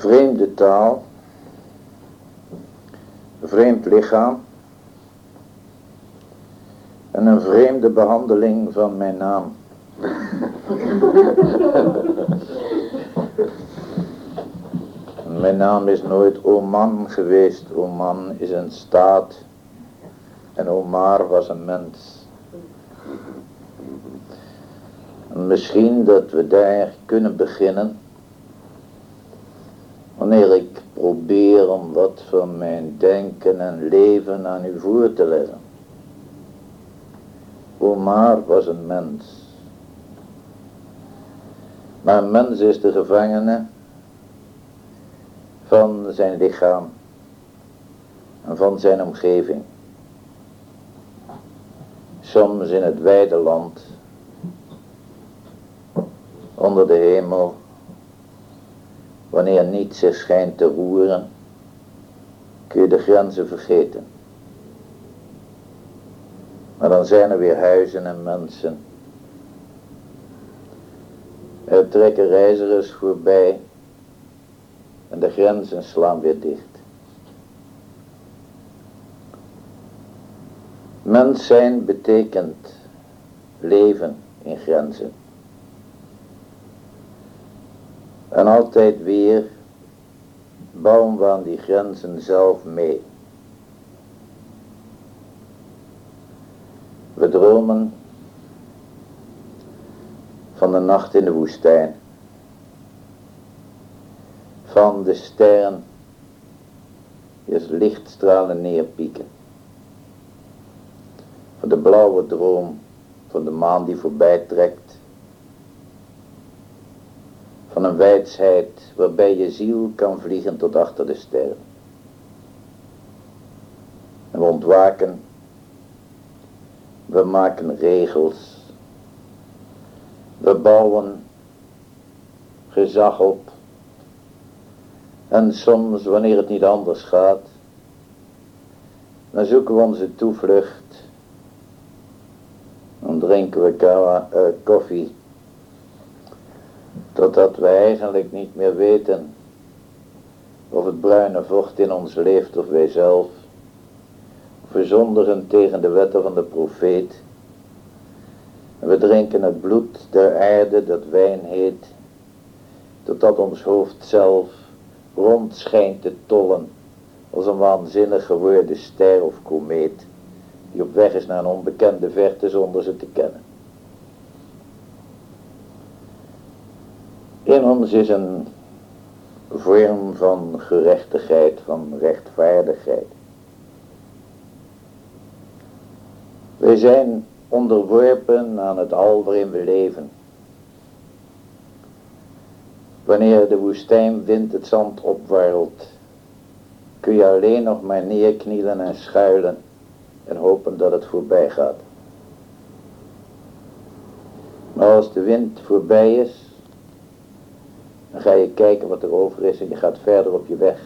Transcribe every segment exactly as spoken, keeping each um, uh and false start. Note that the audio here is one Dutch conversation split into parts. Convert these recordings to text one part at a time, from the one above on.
vreemde taal, vreemd lichaam en een vreemde behandeling van mijn naam. Mijn naam is nooit Oman geweest. Oman is een staat en Omar was een mens. Misschien dat we daar kunnen beginnen wanneer ik probeer om wat van mijn denken en leven aan u voor te leggen. Omar was een mens. Maar een mens is de gevangene van zijn lichaam en van zijn omgeving. Soms in het wijde land, onder de hemel, wanneer niets zich schijnt te roeren, kun je de grenzen vergeten. Maar dan zijn er weer huizen en mensen. Er trekken reizigers voorbij en de grenzen slaan weer dicht. Mens zijn betekent leven in grenzen. En altijd weer bouwen we aan die grenzen zelf mee. We dromen van de nacht in de woestijn. Van de sterren die als lichtstralen neerpieken. Van de blauwe droom van de maan die voorbij trekt. Van een wijsheid waarbij je ziel kan vliegen tot achter de sterren. En we ontwaken. We maken regels. We bouwen gezag op. En soms, wanneer het niet anders gaat, dan zoeken we onze toevlucht. Dan drinken we kawa, uh, koffie. Totdat we eigenlijk niet meer weten of het bruine vocht in ons leeft of wij zelf. Of we zondigen tegen de wetten van de profeet. En we drinken het bloed der aarde dat wijn heet. Totdat ons hoofd zelf rond schijnt te tollen als een waanzinnig geworden ster of komeet die op weg is naar een onbekende verte zonder ze te kennen. In ons is een vorm van gerechtigheid, van rechtvaardigheid. Wij zijn onderworpen aan het al waarin we leven. Wanneer de woestijnwind het zand opwarrelt, kun je alleen nog maar neerknielen en schuilen en hopen dat het voorbij gaat. Maar als de wind voorbij is, dan ga je kijken wat er over is en je gaat verder op je weg.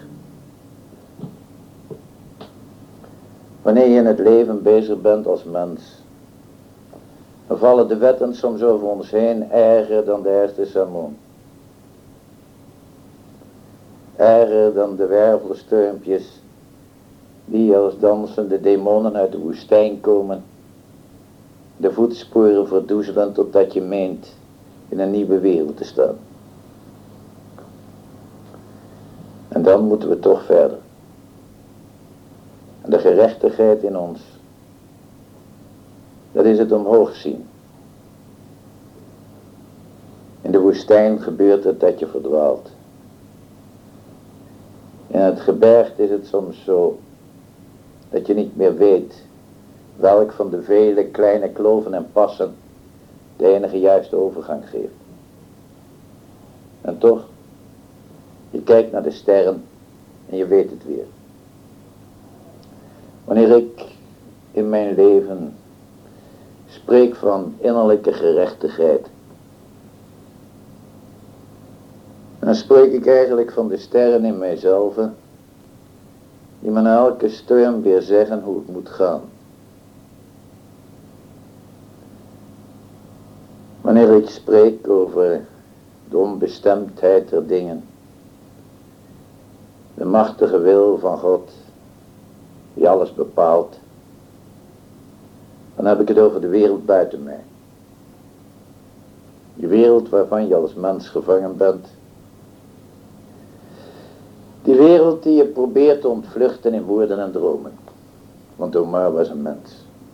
Wanneer je in het leven bezig bent als mens, dan vallen de wetten soms over ons heen erger dan de eerste sermon. Erger dan de wervelsturmpjes die als dansende demonen uit de woestijn komen, de voetsporen verdoezelen totdat je meent in een nieuwe wereld te staan. En dan moeten we toch verder. En de gerechtigheid in ons, dat is het omhoog zien. In de woestijn gebeurt het dat je verdwaalt. In het gebergte is het soms zo dat je niet meer weet welk van de vele kleine kloven en passen de enige juiste overgang geeft. En toch, je kijkt naar de sterren en je weet het weer. Wanneer ik in mijn leven spreek van innerlijke gerechtigheid, dan spreek ik eigenlijk van de sterren in mijzelf, die me na elke storm weer zeggen hoe het moet gaan. Wanneer ik spreek over de onbestemdheid der dingen, machtige wil van God, die alles bepaalt, dan heb ik het over de wereld buiten mij. Die wereld waarvan je als mens gevangen bent. Die wereld die je probeert te ontvluchten in woorden en dromen. Want Omar was een mens.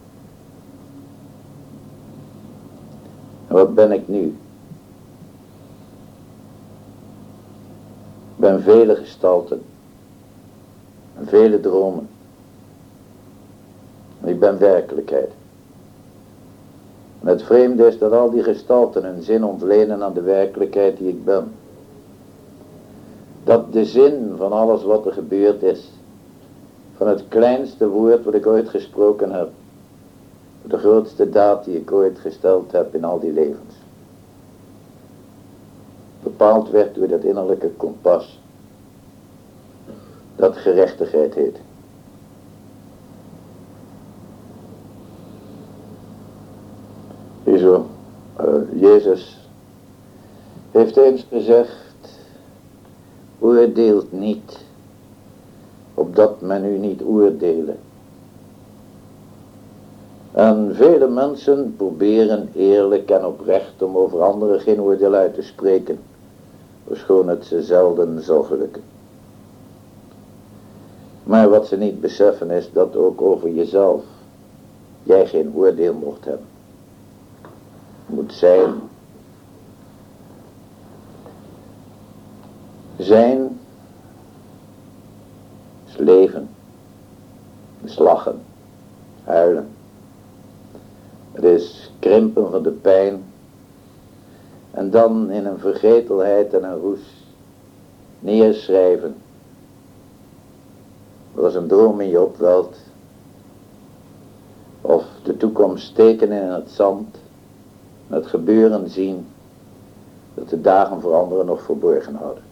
En wat ben ik nu? Ik ben vele gestalten. En vele dromen. En ik ben werkelijkheid. En het vreemde is dat al die gestalten een zin ontlenen aan de werkelijkheid die ik ben. Dat de zin van alles wat er gebeurd is, van het kleinste woord wat ik ooit gesproken heb, de grootste daad die ik ooit gesteld heb in al die levens, bepaald werd door dat innerlijke kompas, dat gerechtigheid heet. Zo, uh, Jezus heeft eens gezegd, oordeelt niet, opdat men u niet oordelen. En vele mensen proberen eerlijk en oprecht om over anderen geen oordeel uit te spreken, ofschoon het ze zelden zal gelukken. Maar wat ze niet beseffen is dat ook over jezelf jij geen oordeel mocht hebben. Moet zijn. Zijn is leven, is lachen, huilen. Het is krimpen van de pijn en dan in een vergetelheid en een roes neerschrijven. Als een droom in je opwelt of de toekomst tekenen in het zand, het gebeuren zien dat de dagen voor anderen nog verborgen houden.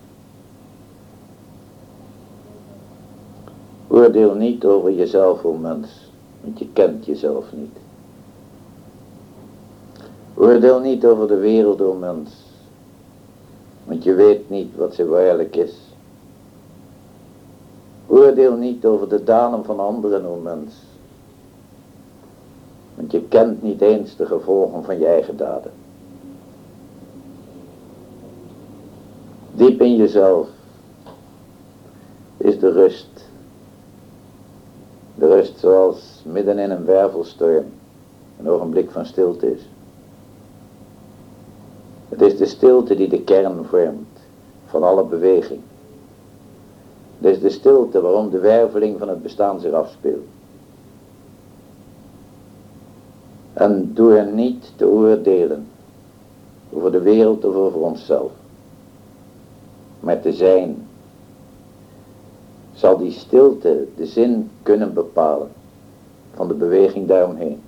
Oordeel niet over jezelf, o mens, want je kent jezelf niet. Oordeel niet over de wereld, o mens, want je weet niet wat ze werkelijk is. Oordeel niet over de daden van anderen, o mens, want je kent niet eens de gevolgen van je eigen daden. Diep in jezelf is de rust. De rust zoals midden in een wervelstorm een ogenblik van stilte is. Het is de stilte die de kern vormt van alle beweging. Het is de stilte waarom de werveling van het bestaan zich afspeelt. En door niet te oordelen over de wereld of over onszelf, maar te zijn, zal die stilte de zin kunnen bepalen van de beweging daaromheen.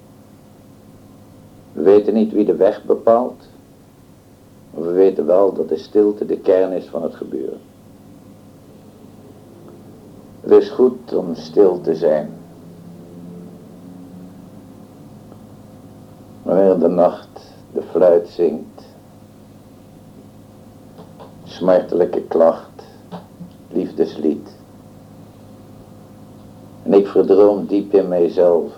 We weten niet wie de weg bepaalt, maar we weten wel dat de stilte de kern is van het gebeuren. Het is goed om stil te zijn. Wanneer de nacht de fluit zingt, smartelijke klacht, liefdeslied. En ik verdroom diep in mijzelf.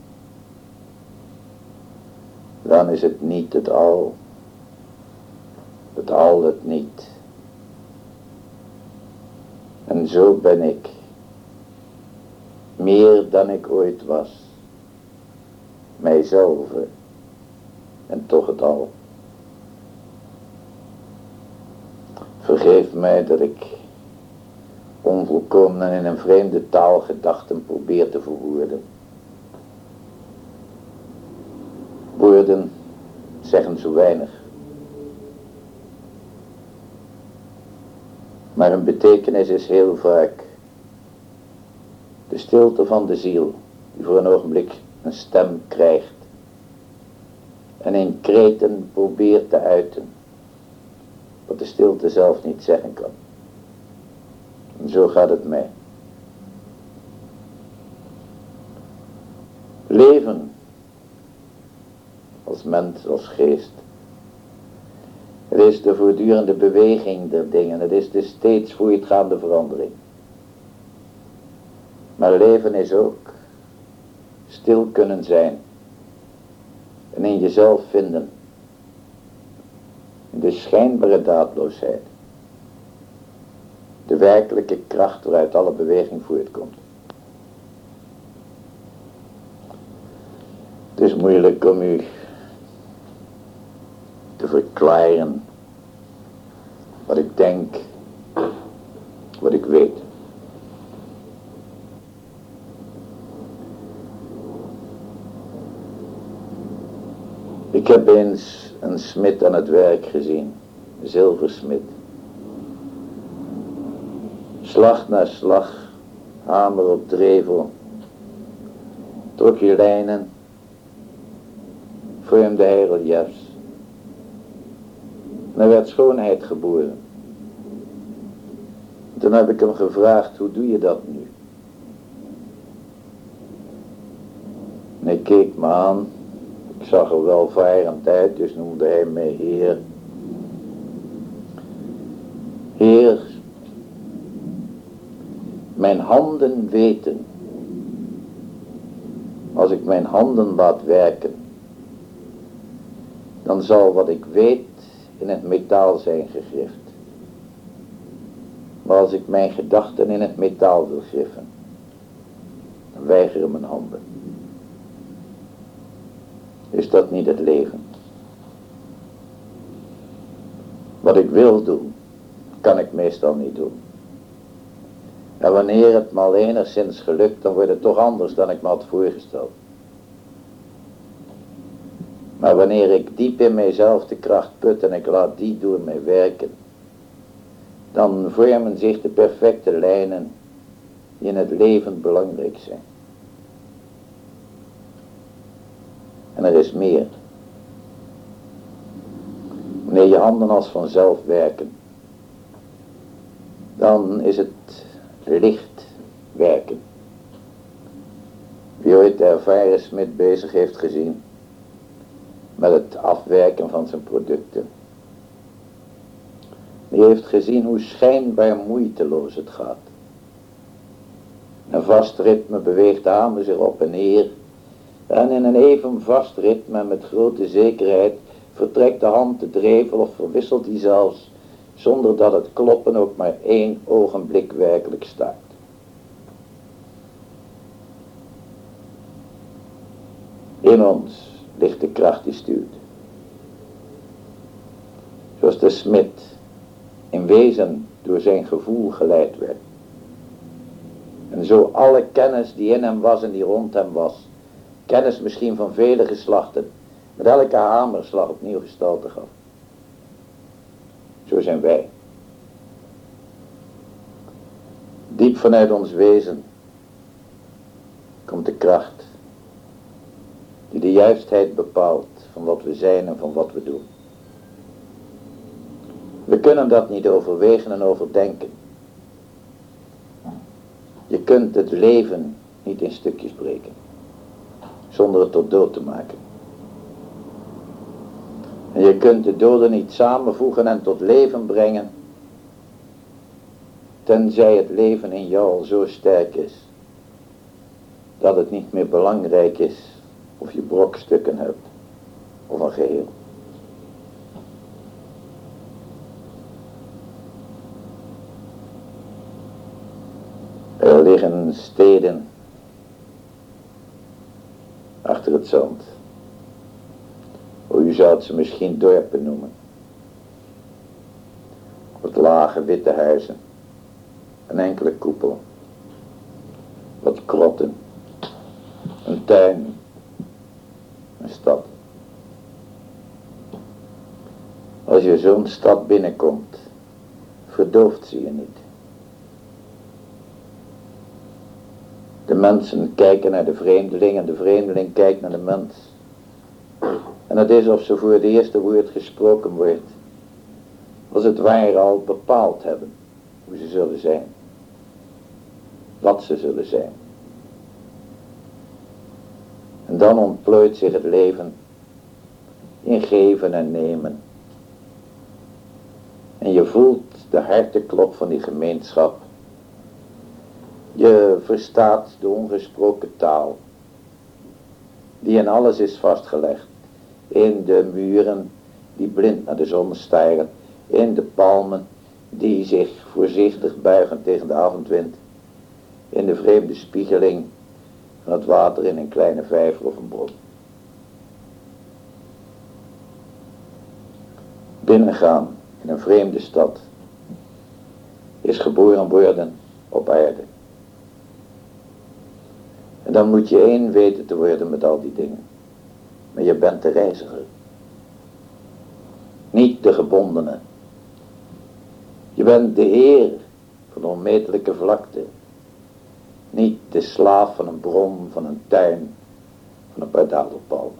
Dan is het niet het al, het al het niet. En zo ben ik, meer dan ik ooit was, mijzelf en toch het al. Vergeef mij dat ik onvolkomen en in een vreemde taal gedachten probeer te verwoorden. Woorden zeggen zo weinig. Maar hun betekenis is heel vaak de stilte van de ziel, die voor een ogenblik een stem krijgt en in kreten probeert te uiten wat de stilte zelf niet zeggen kan. En zo gaat het mij. Leven als mens, als geest. Het is de voortdurende beweging der dingen. Het is de steeds voortgaande verandering. Maar leven is ook stil kunnen zijn. En in jezelf vinden. In de schijnbare daadloosheid. De werkelijke kracht waaruit alle beweging voortkomt. Het is moeilijk om u te verklaren wat ik denk, wat ik weet. Ik heb eens een smid aan het werk gezien, een zilversmid. Slag na slag, hamer op drevel, trok je lijnen, vormde hij reliefs. En er werd schoonheid geboren. Toen heb ik hem gevraagd, hoe doe je dat nu? En hij keek me aan. Ik zag er welvarend uit, dus noemde hij mij Heer. Heer, mijn handen weten. Als ik mijn handen laat werken, dan zal wat ik weet in het metaal zijn gegrift. Maar als ik mijn gedachten in het metaal wil griffen, dan weigeren mijn handen. Is dat niet het leven? Wat ik wil doen, kan ik meestal niet doen. En wanneer het me al enigszins gelukt, dan wordt het toch anders dan ik me had voorgesteld. Maar wanneer ik diep in mijzelf de kracht put en ik laat die door mij werken, dan vormen zich de perfecte lijnen die in het leven belangrijk zijn. En er is meer. Wanneer je handen als vanzelf werken, dan is het licht werken. Wie ooit de ervaren smid bezig heeft gezien met het afwerken van zijn producten, die heeft gezien hoe schijnbaar moeiteloos het gaat. Een vast ritme beweegt de hamer zich op en neer. En in een even vast ritme met grote zekerheid vertrekt de hand de drevel of verwisselt die zelfs, zonder dat het kloppen ook maar één ogenblik werkelijk staakt. In ons ligt de kracht die stuurt. Zoals de smid in wezen door zijn gevoel geleid werd. En zo alle kennis die in hem was en die rond hem was, kennis misschien van vele geslachten, met elke hamerslag opnieuw gestalte gaf. Zo zijn wij. Diep vanuit ons wezen komt de kracht die de juistheid bepaalt van wat we zijn en van wat we doen. We kunnen dat niet overwegen en overdenken. Je kunt het leven niet in stukjes breken, zonder het tot dood te maken. En je kunt de doden niet samenvoegen en tot leven brengen, tenzij het leven in jou al zo sterk is, dat het niet meer belangrijk is of je brokstukken hebt, of een geheel. Er liggen steden achter het zand. U zou het ze misschien dorpen noemen. Wat lage witte huizen. Een enkele koepel. Wat krotten. Een tuin. Een stad. Als je zo'n stad binnenkomt, verdooft ze je niet. De mensen kijken naar de vreemdeling en de vreemdeling kijkt naar de mens. En het is of ze voor het eerste woord gesproken wordt, als het ware al bepaald hebben hoe ze zullen zijn. Wat ze zullen zijn. En dan ontplooit zich het leven in geven en nemen. En je voelt de harteklop van die gemeenschap. Je verstaat de ongesproken taal. Die in alles is vastgelegd. In de muren die blind naar de zon staren. In de palmen die zich voorzichtig buigen tegen de avondwind. In de vreemde spiegeling van het water in een kleine vijver of een bron. Binnengaan in een vreemde stad is geboren worden op aarde. En dan moet je één weten te worden met al die dingen. Maar je bent de reiziger. Niet de gebondene. Je bent de heer van de onmetelijke vlakte. Niet de slaaf van een bron, van een tuin, van een paar dadelpalmen.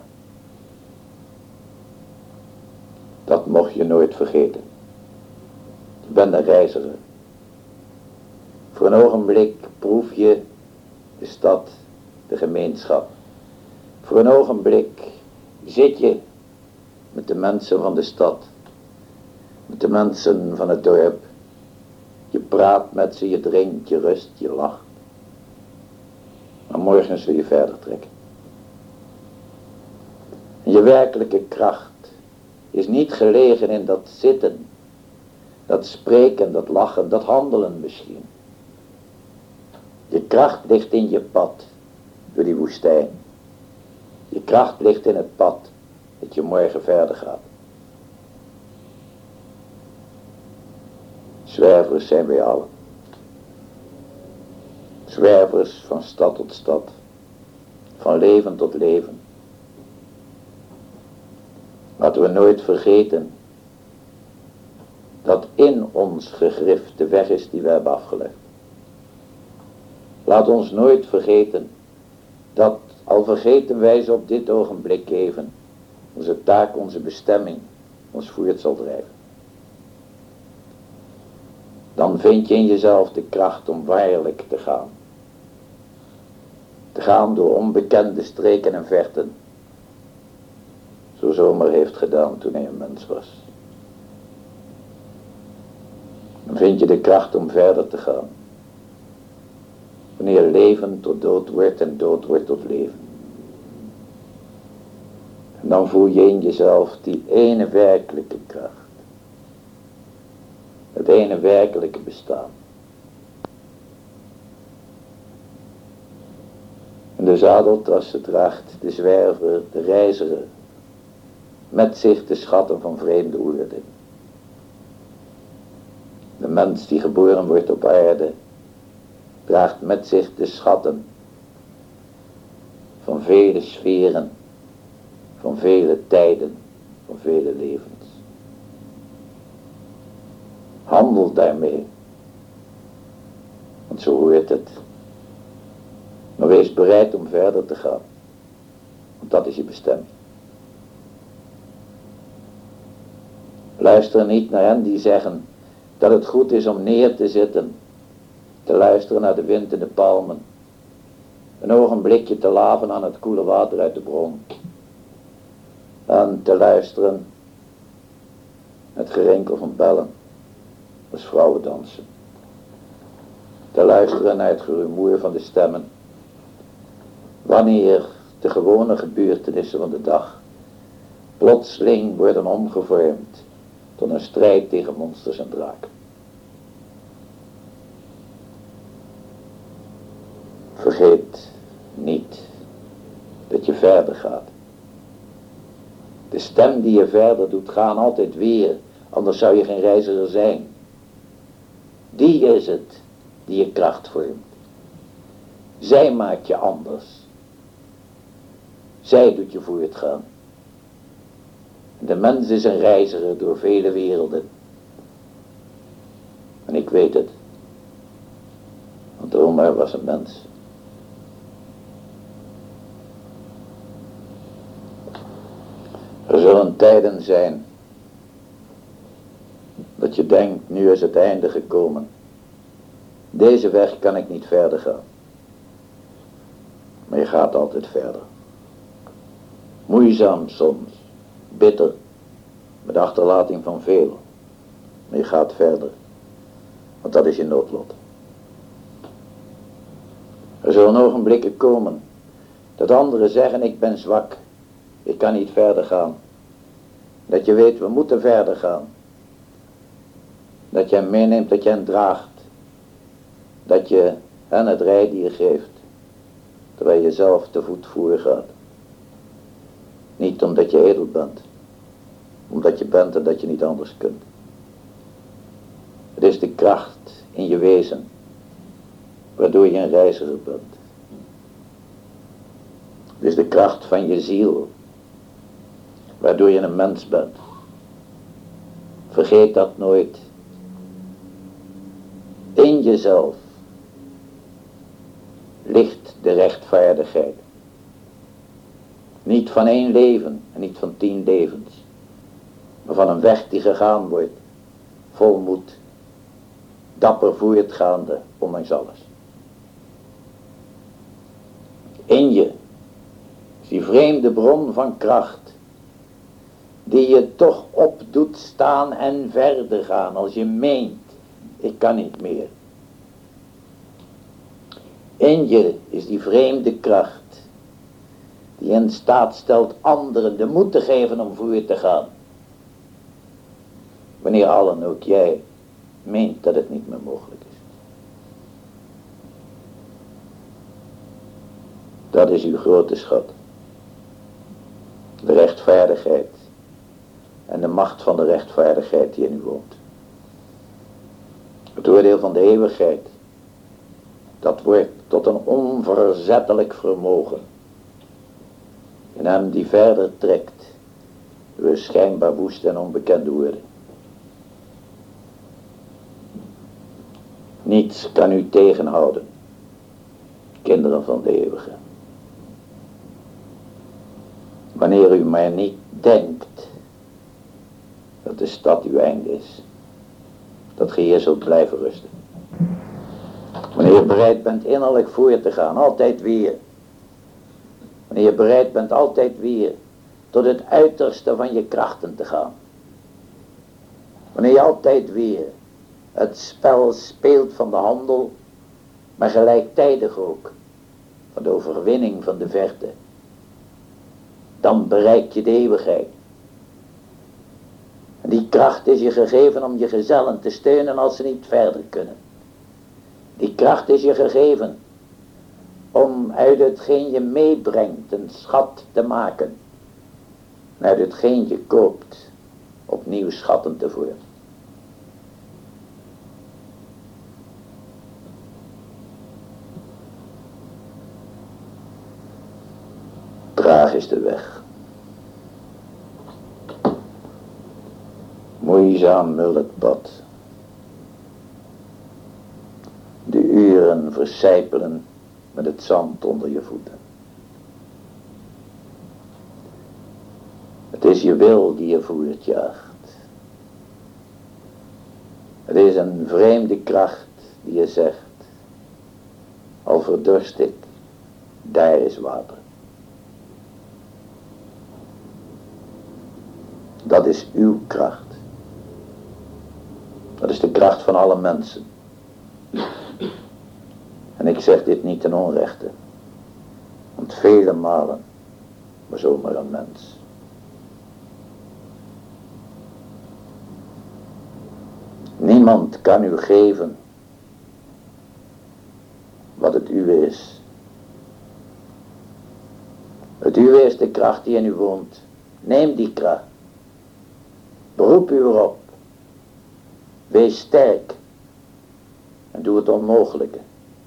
Dat mocht je nooit vergeten. Je bent een reiziger. Voor een ogenblik proef je de stad, de gemeenschap. Voor een ogenblik zit je met de mensen van de stad. Met de mensen van het dorp. Je praat met ze, je drinkt, je rust, je lacht. Maar morgen zul je verder trekken. En je werkelijke kracht is niet gelegen in dat zitten, dat spreken, dat lachen, dat handelen misschien. Je kracht ligt in je pad door die woestijn. Je kracht ligt in het pad dat je morgen verder gaat. Zwervers zijn wij allen. Zwervers van stad tot stad, van leven tot leven. Laten we nooit vergeten dat in ons gegrift de weg is die we hebben afgelegd. Laat ons nooit vergeten dat, al vergeten wij ze op dit ogenblik even, onze taak, onze bestemming ons voort zal drijven. Dan vind je in jezelf de kracht om waarlijk te gaan. Te gaan door onbekende streken en verten. Zo zomaar heeft gedaan toen hij een mens was. Dan vind je de kracht om verder te gaan. Wanneer leven tot dood wordt en dood wordt tot leven. En dan voel je in jezelf die ene werkelijke kracht. Het ene werkelijke bestaan. En de zadeltassen draagt de zwerver, de reiziger, met zich de schatten van vreemde oorden. De mens die geboren wordt op aarde, draagt met zich de schatten van vele sferen, van vele tijden, van vele levens. Handel daarmee, want zo hoort het. Maar wees bereid om verder te gaan, want dat is je bestemming. Luister niet naar hen die zeggen dat het goed is om neer te zitten, te luisteren naar de wind in de palmen, een ogenblikje te laven aan het koele water uit de bron, en te luisteren het gerinkel van bellen, als vrouwen dansen, te luisteren naar het gerumoer van de stemmen, wanneer de gewone gebeurtenissen van de dag plotseling worden omgevormd tot een strijd tegen monsters en draken. Vergeet niet dat je verder gaat. De stem die je verder doet gaan altijd weer, anders zou je geen reiziger zijn. Die is het die je kracht vormt. Zij maakt je anders. Zij doet je voortgaan. De mens is een reiziger door vele werelden. En ik weet het. Want Omar was een mens. Er zullen tijden zijn dat je denkt, nu is het einde gekomen. Deze weg kan ik niet verder gaan. Maar je gaat altijd verder. Moeizaam soms, bitter, met achterlating van veel. Maar je gaat verder. Want dat is je noodlot. Er zullen ogenblikken komen dat anderen zeggen, ik ben zwak. Ik kan niet verder gaan. Dat je weet, we moeten verder gaan. Dat je hem meeneemt, dat je hem draagt. Dat je hen het rijdier geeft. Terwijl je zelf te voet voor gaat. Niet omdat je edel bent. Omdat je bent en dat je niet anders kunt. Het is de kracht in je wezen. Waardoor je een reiziger bent. Het is de kracht van je ziel. Waardoor je een mens bent. Vergeet dat nooit. In jezelf ligt de rechtvaardigheid. Niet van één leven en niet van tien levens. Maar van een weg die gegaan wordt. Vol moed. Dapper voortgaande, ondanks alles. In je is die vreemde bron van kracht. Die je toch op doet staan en verder gaan. Als je meent, ik kan niet meer. In je is die vreemde kracht. Die in staat stelt anderen de moed te geven om voor te gaan. Wanneer allen, ook jij, meent dat het niet meer mogelijk is. Dat is uw grote schat. De rechtvaardigheid. En de macht van de rechtvaardigheid die in u woont. Het oordeel van de eeuwigheid. Dat wordt tot een onverzettelijk vermogen. In hem die verder trekt. Door schijnbaar woeste en onbekende woorden. Niets kan u tegenhouden. Kinderen van de eeuwige. Wanneer u maar niet denkt dat de stad uw einde is. Dat ge hier zult blijven rusten. Wanneer je bereid bent innerlijk voor te gaan, altijd weer. Wanneer je bereid bent altijd weer tot het uiterste van je krachten te gaan. Wanneer je altijd weer het spel speelt van de handel, maar gelijktijdig ook van de overwinning van de verte. Dan bereik je de eeuwigheid. En die kracht is je gegeven om je gezellen te steunen als ze niet verder kunnen. Die kracht is je gegeven om uit hetgeen je meebrengt een schat te maken. En uit hetgeen je koopt opnieuw schatten te voeren. Traag is de weg. Moeizaam mul het pad. De uren versijpelen met het zand onder je voeten. Het is je wil die je voortjaagt. Het is een vreemde kracht die je zegt, al verdorst ik, daar is water. Dat is uw kracht. Dat is de kracht van alle mensen. En ik zeg dit niet ten onrechte. Want vele malen was zomaar een mens. Niemand kan u geven wat het uwe is. Het uwe is de kracht die in u woont. Neem die kracht. Beroep u erop. Wees sterk. En doe het onmogelijke.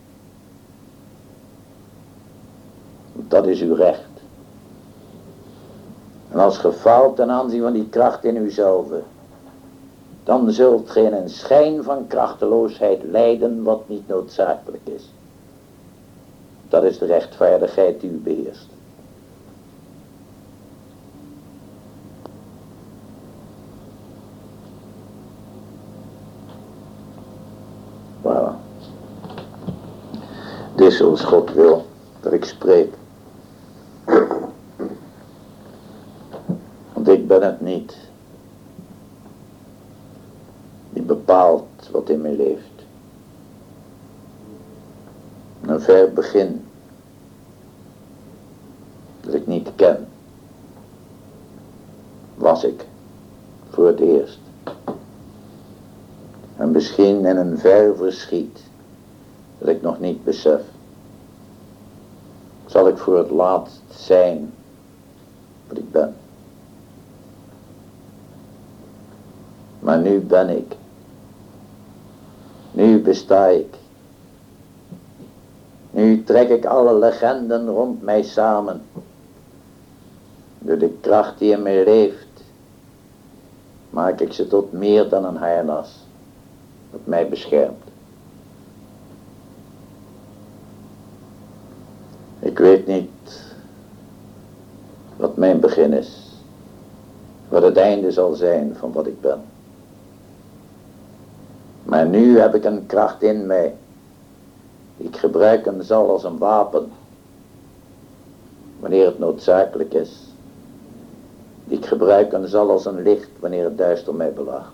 Dat is uw recht. En als ge faalt ten aanzien van die kracht in uzelf, dan zult ge in een schijn van krachteloosheid lijden wat niet noodzakelijk is. Dat is de rechtvaardigheid die u beheerst. Voilà. Dit is zoals God wil dat ik spreek. Want ik ben het niet bepaalt wat in me leeft. Een ver begin dat ik niet ken, was ik voor het eerst. En misschien in een ver verschiet dat ik nog niet besef, zal ik voor het laatst zijn wat ik ben. Maar nu ben ik. Nu besta ik. Nu trek ik alle legenden rond mij samen. Door de kracht die in mij leeft, maak ik ze tot meer dan een harnas dat mij beschermt. Ik weet niet wat mijn begin is, wat het einde zal zijn van wat ik ben. Maar nu heb ik een kracht in mij, die ik gebruiken zal als een wapen, wanneer het noodzakelijk is. Die ik gebruiken zal als een licht, wanneer het duister mij belaagt.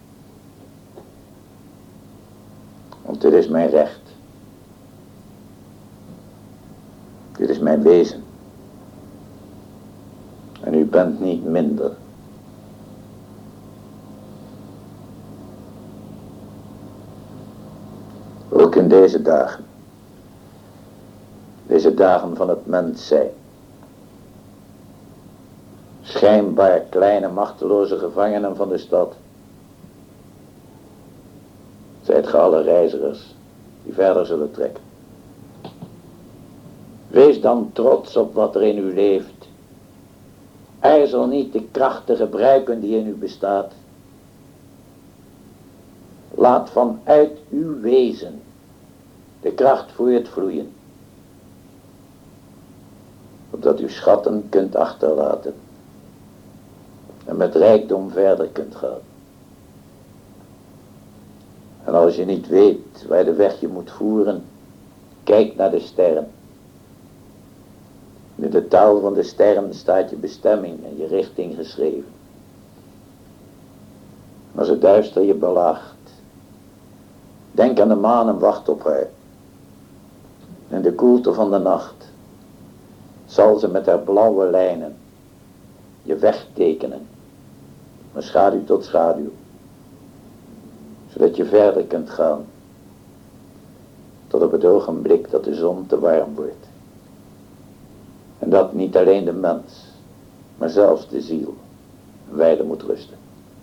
Want dit is mijn recht. Dit is mijn wezen. En u bent niet minder. Ook in deze dagen. Deze dagen van het mens zijn. Schijnbaar kleine machteloze gevangenen van de stad. Zijt ge alle reizigers die verder zullen trekken. Wees dan trots op wat er in u leeft. Ijzel niet de kracht te gebruiken die in u bestaat. Laat vanuit uw wezen de kracht voor het vloeien. Opdat u schatten kunt achterlaten. En met rijkdom verder kunt gaan. En als je niet weet waar de weg je moet voeren, kijk naar de sterren. In de taal van de sterren staat je bestemming en je richting geschreven. Als het duister je belaagt, denk aan de maan en wacht op haar. In de koelte van de nacht zal ze met haar blauwe lijnen je weg tekenen, van schaduw tot schaduw, zodat je verder kunt gaan, tot op het ogenblik dat de zon te warm wordt. En dat niet alleen de mens, maar zelfs de ziel een wijle moet rusten.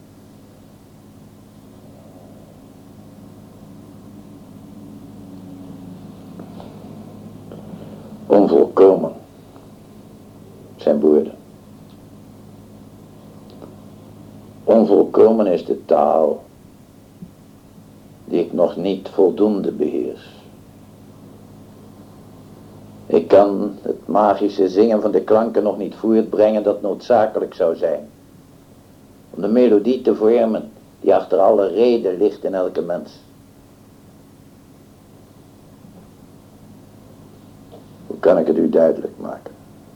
Onvolkomen zijn woorden. Onvolkomen is de taal die ik nog niet voldoende beheers. Ik kan het magische zingen van de klanken nog niet voortbrengen dat noodzakelijk zou zijn. Om de melodie te vormen die achter alle reden ligt in elke mens. Hoe kan ik het u duidelijk maken?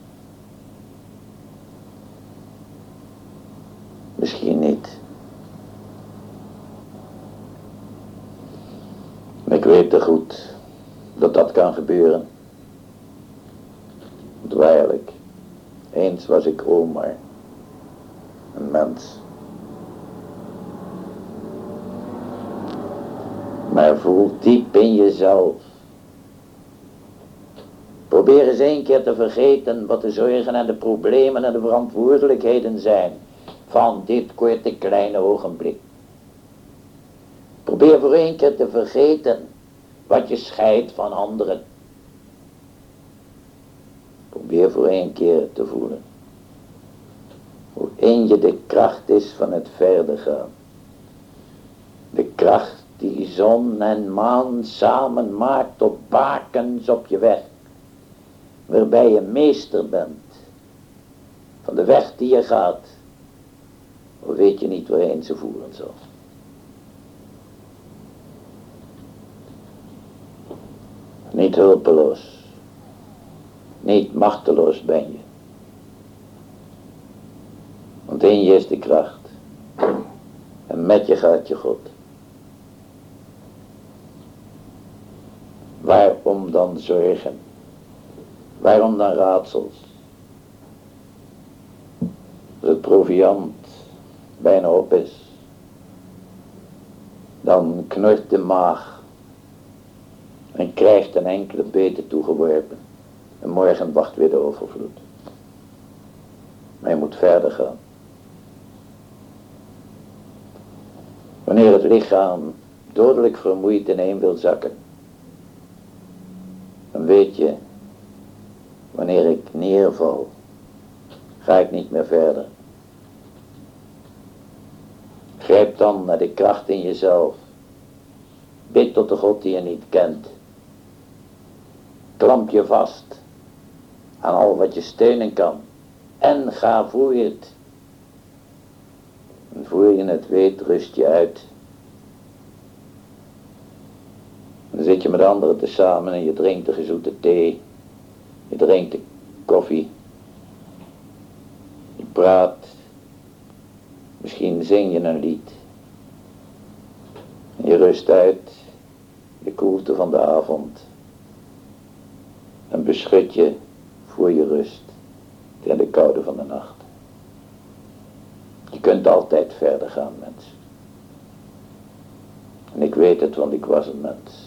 Misschien niet. Maar ik weet te goed dat dat kan gebeuren. Want waarlijk, eens was ik Omar, een mens. Maar voel diep in jezelf. Probeer eens één keer te vergeten wat de zorgen en de problemen en de verantwoordelijkheden zijn van dit korte kleine ogenblik. Probeer voor één keer te vergeten wat je scheidt van anderen. Probeer voor één keer te voelen hoe in je de kracht is van het verder gaan. De kracht die zon en maan samen maakt op bakens op je weg. Waarbij je meester bent van de weg die je gaat. Of weet je niet waarheen ze voeren zal. Niet hulpeloos. Niet machteloos ben je. Want in je is de kracht. En met je gaat je God. Waarom dan zorgen? Waarom dan raadsels? Als het proviand bijna op is, dan knort de maag en krijgt een enkele bete toegeworpen. En morgen wacht weer de overvloed. Maar je moet verder gaan. Wanneer het lichaam dodelijk vermoeid ineen wil zakken, dan weet je, wanneer ik neerval, ga ik niet meer verder. Grijp dan naar de kracht in jezelf. Bid tot de God die je niet kent. Klamp je vast aan al wat je steunen kan. En ga voort. En voor je het weet, rust je uit. Dan zit je met anderen tezamen en je drinkt de gezoete thee. Je drinkt de koffie. Je praat. Misschien zing je een lied. En je rust uit. De koelte van de avond. En beschut je voor je rust. Tegen de koude van de nacht. Je kunt altijd verder gaan, mens. En ik weet het, want ik was een mens.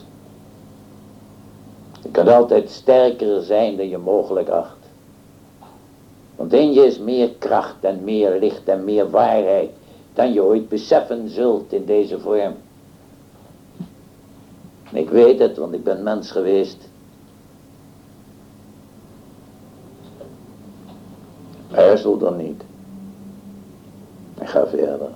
Je kunt altijd sterker zijn dan je mogelijk acht. Want in je is meer kracht en meer licht en meer waarheid dan je ooit beseffen zult in deze vorm. En ik weet het, want ik ben mens geweest. Aarzel dan niet. En ga verder.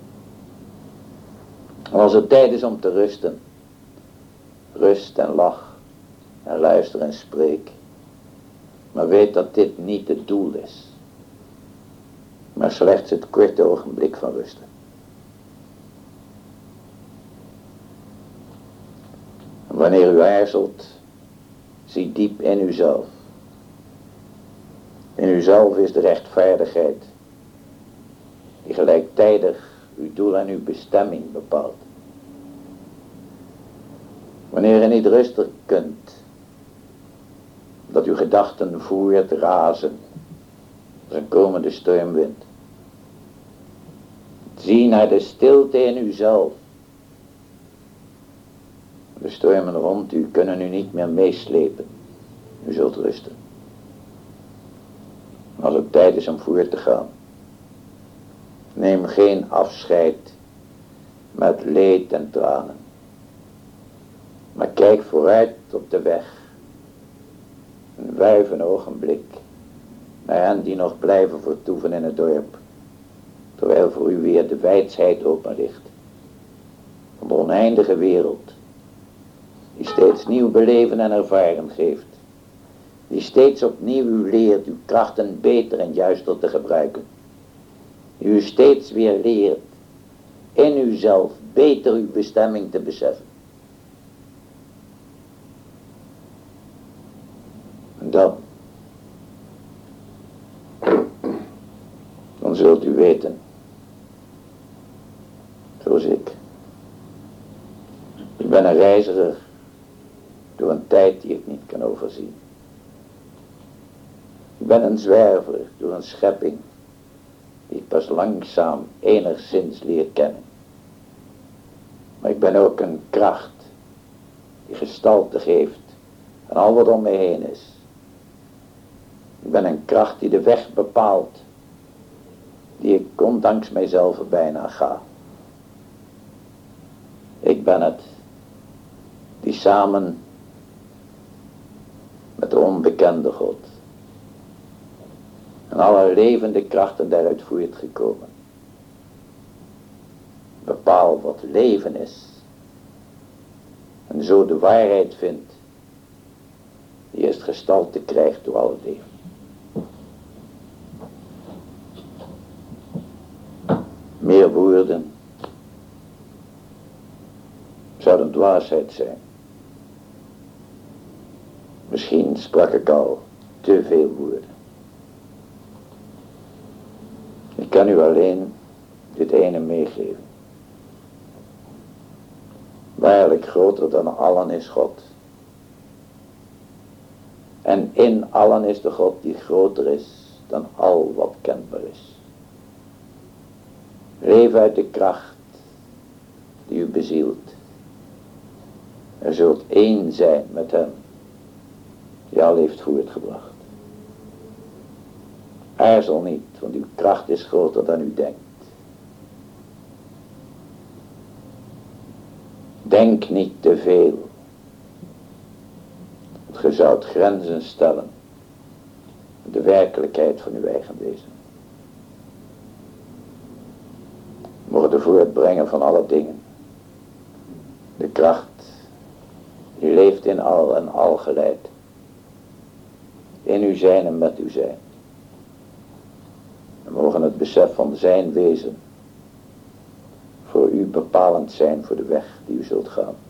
En als het tijd is om te rusten, rust en lach en luister en spreek. Maar weet dat dit niet het doel is, maar slechts het korte ogenblik van rusten. En wanneer u aarzelt, zie diep in uzelf. In uzelf is de rechtvaardigheid, die gelijktijdig uw doel en uw bestemming bepaalt. Wanneer u niet rustig kunt, dat uw gedachten voert razen als een komende stormwind. Zie naar de stilte in uzelf. De stormen rond u kunnen u niet meer meeslepen. U zult rusten. Als het tijd is om voort te gaan, neem geen afscheid met leed en tranen. Maar kijk vooruit op de weg. Een wuif een ogenblik naar hen die nog blijven vertoeven in het dorp, terwijl voor u weer de wijsheid open ligt. Van de oneindige wereld, die steeds nieuw beleven en ervaren geeft, die steeds opnieuw u leert uw krachten beter en juister te gebruiken, die u steeds weer leert in uzelf beter uw bestemming te beseffen. En dan, dan zult u weten, zoals ik. Ik ben een reiziger door een tijd die ik niet kan overzien. Ik ben een zwerver door een schepping die ik pas langzaam enigszins leer kennen. Maar ik ben ook een kracht die gestalte geeft aan al wat om me heen is. Ik ben een kracht die de weg bepaalt, die ik ondanks mijzelf bijna ga. Ik ben het, die samen met de onbekende God en alle levende krachten daaruit voortgekomen, bepaal wat leven is en zo de waarheid vindt, die eerst gestalte krijgt door al het leven. Meer woorden zouden dwaasheid zijn. Misschien sprak ik al te veel woorden. Ik kan u alleen dit ene meegeven. Waarlijk groter dan allen is God. In allen is de God die groter is dan al wat kenbaar is. Leef uit de kracht die u bezielt. Er zult één zijn met hem die al heeft voortgebracht. Aarzel niet, want uw kracht is groter dan u denkt. Denk niet te veel. Want ge zoudt grenzen stellen aan de werkelijkheid van uw eigen wezen. Mogen voortbrengen van alle dingen. De kracht die leeft in al en al geleid. In u zijn en met u zijn. En mogen het besef van zijn wezen voor u bepalend zijn voor de weg die u zult gaan.